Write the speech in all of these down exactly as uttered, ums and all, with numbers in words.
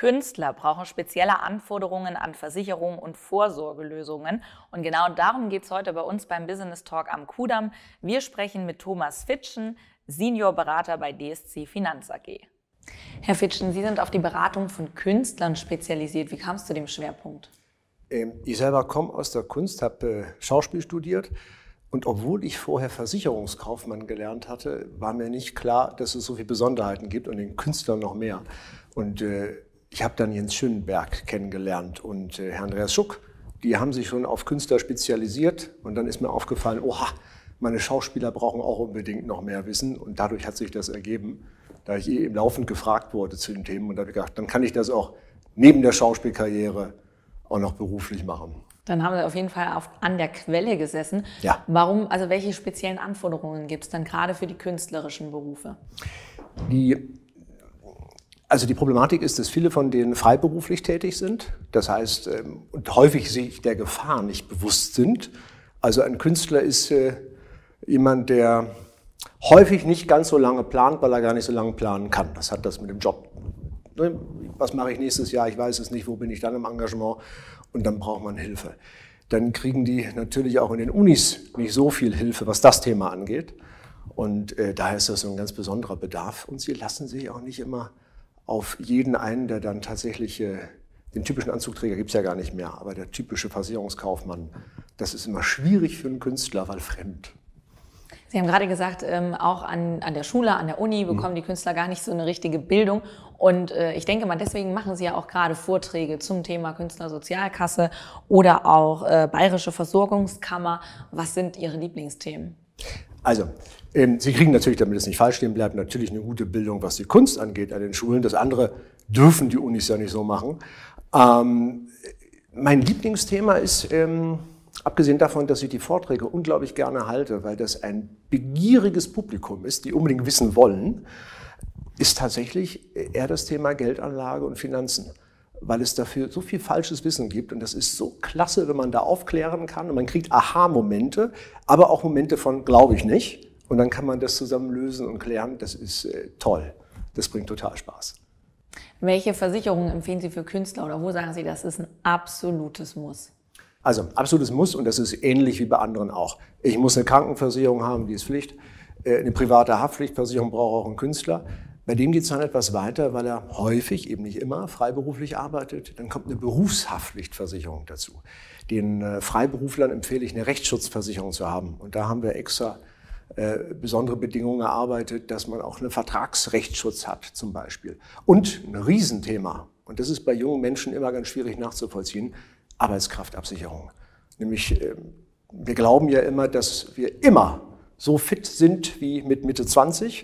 Künstler brauchen spezielle Anforderungen an Versicherungen und Vorsorgelösungen. Und genau darum geht es heute bei uns beim Business Talk am Kudamm. Wir sprechen mit Thomas Fitschen, Seniorberater bei D S C Finanz A G. Herr Fitschen, Sie sind auf die Beratung von Künstlern spezialisiert. Wie kam es zu dem Schwerpunkt? Ich selber komme aus der Kunst, habe Schauspiel studiert. Und obwohl ich vorher Versicherungskaufmann gelernt hatte, war mir nicht klar, dass es so viele Besonderheiten gibt und den Künstlern noch mehr. Und äh, ich habe dann Jens Schönenberg kennengelernt und äh, Herr Andreas Schuck. Die haben sich schon auf Künstler spezialisiert. Und dann ist mir aufgefallen, oha, meine Schauspieler brauchen auch unbedingt noch mehr Wissen. Und dadurch hat sich das ergeben, da ich eh im Laufend gefragt wurde zu den Themen. Und da habe ich gedacht, dann kann ich das auch neben der Schauspielkarriere auch noch beruflich machen. Dann haben Sie auf jeden Fall auf, an der Quelle gesessen. Ja. Warum, also welche speziellen Anforderungen gibt es dann gerade für die künstlerischen Berufe? Die, also die Problematik ist, dass viele von denen freiberuflich tätig sind. Das heißt, und häufig sich der Gefahr nicht bewusst sind. Also ein Künstler ist äh, jemand, der häufig nicht ganz so lange plant, weil er gar nicht so lange planen kann. Das hat das mit dem Job. Was mache ich nächstes Jahr? Ich weiß es nicht. Wo bin ich dann im Engagement? Und dann braucht man Hilfe. Dann kriegen die natürlich auch in den Unis nicht so viel Hilfe, was das Thema angeht. Und äh, daher ist das so ein ganz besonderer Bedarf. Und sie lassen sich auch nicht immer auf jeden einen, der dann tatsächlich, äh, den typischen Anzugträger gibt es ja gar nicht mehr, aber der typische Versicherungskaufmann, das ist immer schwierig für einen Künstler, weil fremd. Sie haben gerade gesagt, ähm, auch an, an der Schule, an der Uni bekommen die Künstler gar nicht so eine richtige Bildung. Und äh, ich denke mal, deswegen machen Sie ja auch gerade Vorträge zum Thema Künstlersozialkasse oder auch äh, Bayerische Versorgungskammer. Was sind Ihre Lieblingsthemen? Also, ähm, Sie kriegen natürlich, damit es nicht falsch stehen bleibt, natürlich eine gute Bildung, was die Kunst angeht an den Schulen. Das andere dürfen die Unis ja nicht so machen. Ähm, mein Lieblingsthema ist... Ähm, Abgesehen davon, dass ich die Vorträge unglaublich gerne halte, weil das ein begieriges Publikum ist, die unbedingt wissen wollen, ist tatsächlich eher das Thema Geldanlage und Finanzen, weil es dafür so viel falsches Wissen gibt. Und das ist so klasse, wenn man da aufklären kann und man kriegt Aha-Momente, aber auch Momente von glaube ich nicht. Und dann kann man das zusammen lösen und klären. Das ist äh, toll. Das bringt total Spaß. Welche Versicherungen empfehlen Sie für Künstler oder wo sagen Sie, das ist ein absolutes Muss? Also absolutes Muss und das ist ähnlich wie bei anderen auch. Ich muss eine Krankenversicherung haben, die ist Pflicht. Eine private Haftpflichtversicherung braucht auch ein Künstler. Bei dem geht es dann etwas weiter, weil er häufig, eben nicht immer, freiberuflich arbeitet. Dann kommt eine Berufshaftpflichtversicherung dazu. Den Freiberuflern empfehle ich, eine Rechtsschutzversicherung zu haben. Und da haben wir extra äh, besondere Bedingungen erarbeitet, dass man auch einen Vertragsrechtsschutz hat zum Beispiel. Und ein Riesenthema, und das ist bei jungen Menschen immer ganz schwierig nachzuvollziehen, Arbeitskraftabsicherung. Nämlich, wir glauben ja immer, dass wir immer so fit sind wie mit Mitte zwanzig.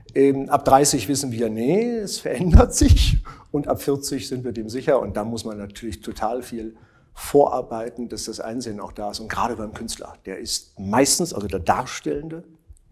Ab dreißig wissen wir, nee, es verändert sich. Und ab vierzig sind wir dem sicher. Und da muss man natürlich total viel vorarbeiten, dass das Einsehen auch da ist. Und gerade beim Künstler, der ist meistens, also der Darstellende,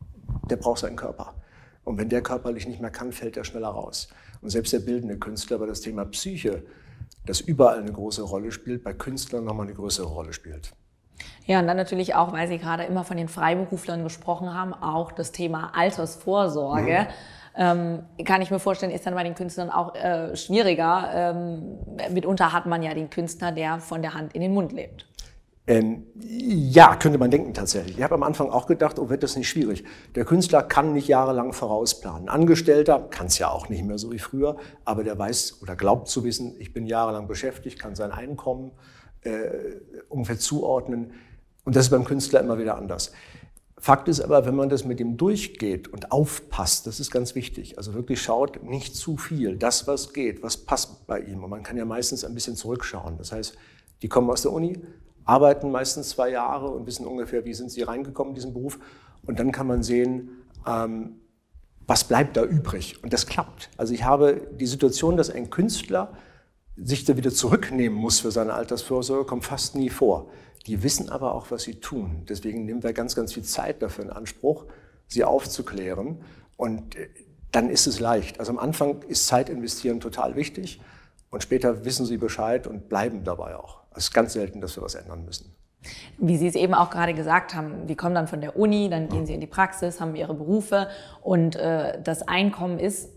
der braucht seinen Körper. Und wenn der körperlich nicht mehr kann, fällt er schneller raus. Und selbst der bildende Künstler, aber das Thema Psyche, das überall eine große Rolle spielt, bei Künstlern nochmal eine größere Rolle spielt. Ja, und dann natürlich auch, weil Sie gerade immer von den Freiberuflern gesprochen haben, auch das Thema Altersvorsorge. Mhm. Ähm, kann ich mir vorstellen, ist dann bei den Künstlern auch äh, schwieriger. Ähm, mitunter hat man ja den Künstler, der von der Hand in den Mund lebt. Ähm, ja, könnte man denken tatsächlich. Ich habe am Anfang auch gedacht, oh, wird das nicht schwierig. Der Künstler kann nicht jahrelang vorausplanen. Angestellter kann es ja auch nicht mehr so wie früher, aber der weiß oder glaubt zu wissen, ich bin jahrelang beschäftigt, kann sein Einkommen äh, ungefähr zuordnen. Und das ist beim Künstler immer wieder anders. Fakt ist aber, wenn man das mit ihm durchgeht und aufpasst, das ist ganz wichtig, also wirklich schaut, nicht zu viel, das, was geht, was passt bei ihm. Und man kann ja meistens ein bisschen zurückschauen. Das heißt, die kommen aus der Uni, arbeiten meistens zwei Jahre und wissen ungefähr, wie sind sie reingekommen in diesen Beruf. Und dann kann man sehen, ähm, was bleibt da übrig. Und das klappt. Also ich habe die Situation, dass ein Künstler sich da wieder zurücknehmen muss für seine Altersvorsorge, kommt fast nie vor. Die wissen aber auch, was sie tun. Deswegen nehmen wir ganz, ganz viel Zeit dafür in Anspruch, sie aufzuklären. Und dann ist es leicht. Also am Anfang ist Zeit investieren total wichtig. Und später wissen sie Bescheid und bleiben dabei auch. Es ist ganz selten, dass wir was ändern müssen. Wie Sie es eben auch gerade gesagt haben, die kommen dann von der Uni, dann gehen sie in die Praxis, haben ihre Berufe und äh, das Einkommen ist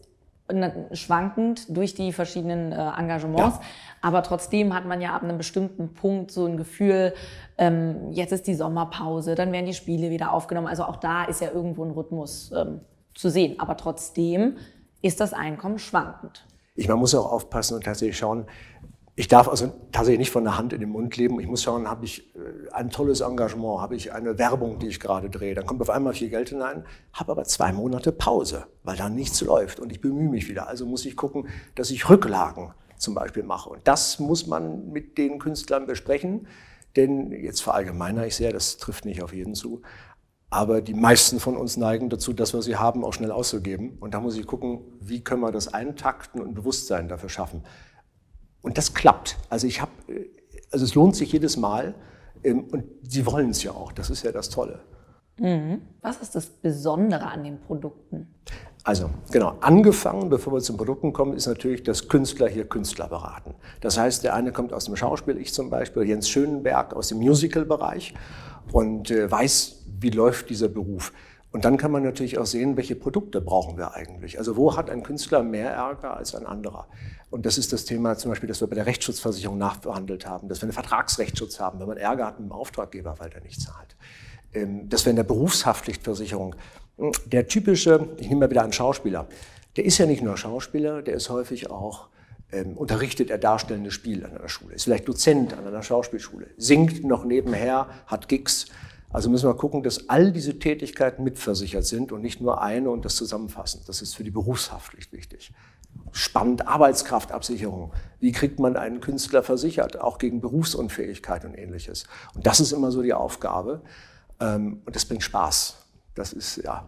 schwankend durch die verschiedenen äh, Engagements. Ja. Aber trotzdem hat man ja ab einem bestimmten Punkt so ein Gefühl, ähm, jetzt ist die Sommerpause, dann werden die Spiele wieder aufgenommen. Also auch da ist ja irgendwo ein Rhythmus ähm, zu sehen. Aber trotzdem ist das Einkommen schwankend. Ich, man muss auch aufpassen und tatsächlich schauen, ich darf also tatsächlich nicht von der Hand in den Mund leben. Ich muss schauen, habe ich ein tolles Engagement, habe ich eine Werbung, die ich gerade drehe. Dann kommt auf einmal viel Geld hinein, habe aber zwei Monate Pause, weil da nichts läuft und ich bemühe mich wieder. Also muss ich gucken, dass ich Rücklagen zum Beispiel mache. Und das muss man mit den Künstlern besprechen, denn jetzt verallgemeiner ich sehr, das trifft nicht auf jeden zu. Aber die meisten von uns neigen dazu, das, was sie haben, auch schnell auszugeben. Und da muss ich gucken, wie können wir das eintakten und Bewusstsein dafür schaffen. Und das klappt. Also ich habe, also es lohnt sich jedes Mal und sie wollen es ja auch. Das ist ja das Tolle. Mhm. Was ist das Besondere an den Produkten? Also genau, angefangen, bevor wir zu den Produkten kommen, ist natürlich, dass Künstler hier Künstler beraten. Das heißt, der eine kommt aus dem Schauspiel, ich zum Beispiel, Jens Schönenberg aus dem Musical-Bereich und äh, weiß, wie läuft dieser Beruf. Und dann kann man natürlich auch sehen, welche Produkte brauchen wir eigentlich. Also wo hat ein Künstler mehr Ärger als ein anderer? Und das ist das Thema zum Beispiel, dass wir bei der Rechtsschutzversicherung nachverhandelt haben, dass wir einen Vertragsrechtsschutz haben, wenn man Ärger hat mit dem Auftraggeber, weil der nicht zahlt. Dass wir in der Berufshaftpflichtversicherung, der typische, ich nehme mal wieder einen Schauspieler, der ist ja nicht nur Schauspieler, der ist häufig auch, ähm, unterrichtet er darstellendes Spiel an einer Schule, ist vielleicht Dozent an einer Schauspielschule, singt noch nebenher, hat Gigs. Also müssen wir gucken, dass all diese Tätigkeiten mitversichert sind und nicht nur eine und das zusammenfassen. Das ist für die Berufshaftpflicht wichtig. Spannend, Arbeitskraftabsicherung. Wie kriegt man einen Künstler versichert, auch gegen Berufsunfähigkeit und Ähnliches? Und das ist immer so die Aufgabe. Und das bringt Spaß. Das ist, ja.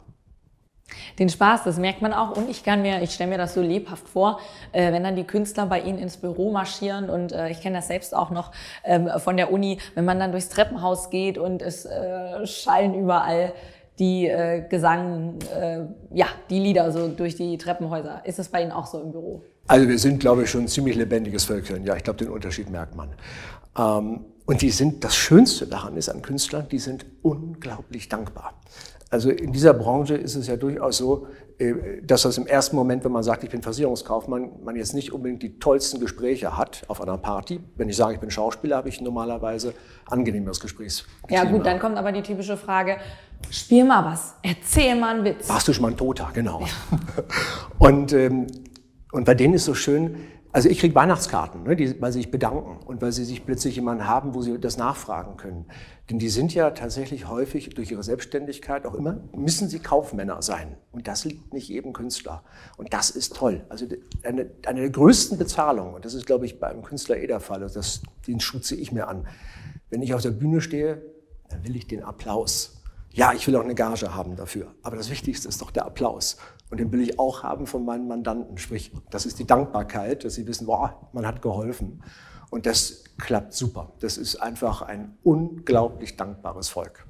Den Spaß, das merkt man auch. Und ich kann mir, ich stelle mir das so lebhaft vor, äh, wenn dann die Künstler bei Ihnen ins Büro marschieren. Und äh, ich kenne das selbst auch noch ähm, von der Uni, wenn man dann durchs Treppenhaus geht und es äh, schallen überall die äh, Gesang, äh, ja, die Lieder so durch die Treppenhäuser. Ist das bei Ihnen auch so im Büro? Also wir sind, glaube ich, schon ein ziemlich lebendiges Völkchen. Ja, ich glaube, den Unterschied merkt man. Ähm, und die sind, das Schönste daran ist an Künstlern, die sind unglaublich dankbar. Also in dieser Branche ist es ja durchaus so, dass das im ersten Moment, wenn man sagt, ich bin Versicherungskaufmann, man jetzt nicht unbedingt die tollsten Gespräche hat auf einer Party. Wenn ich sage, ich bin Schauspieler, habe ich normalerweise angenehmeres Gespräch. Ja gut, dann kommt aber die typische Frage, spiel mal was, erzähl mal einen Witz. Warst du schon mal ein Toter, genau. Ja. Und, ähm, und bei denen ist so schön, also ich kriege Weihnachtskarten, ne, die, weil sie sich bedanken und weil sie sich plötzlich jemanden haben, wo sie das nachfragen können. Denn die sind ja tatsächlich häufig durch ihre Selbstständigkeit auch immer, müssen sie Kaufmänner sein. Und das liegt nicht jedem Künstler. Und das ist toll. Also eine, eine der größten Bezahlungen, und das ist, glaube ich, bei einem Künstler eh der Fall, also das, den Schuh ziehe ich mir an. Wenn ich auf der Bühne stehe, dann will ich den Applaus. Ja, ich will auch eine Gage haben dafür. Aber das Wichtigste ist doch der Applaus. Und den will ich auch haben von meinen Mandanten. Sprich, das ist die Dankbarkeit, dass sie wissen, boah, man hat geholfen. Und das klappt super. Das ist einfach ein unglaublich dankbares Volk.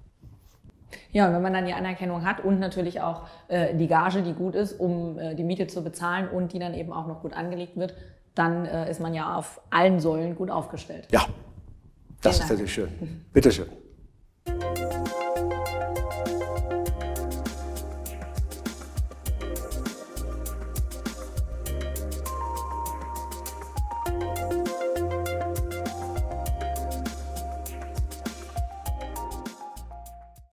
Ja, und wenn man dann die Anerkennung hat und natürlich auch äh, die Gage, die gut ist, um äh, die Miete zu bezahlen und die dann eben auch noch gut angelegt wird, dann äh, ist man ja auf allen Säulen gut aufgestellt. Ja, das ist natürlich schön. Bitteschön.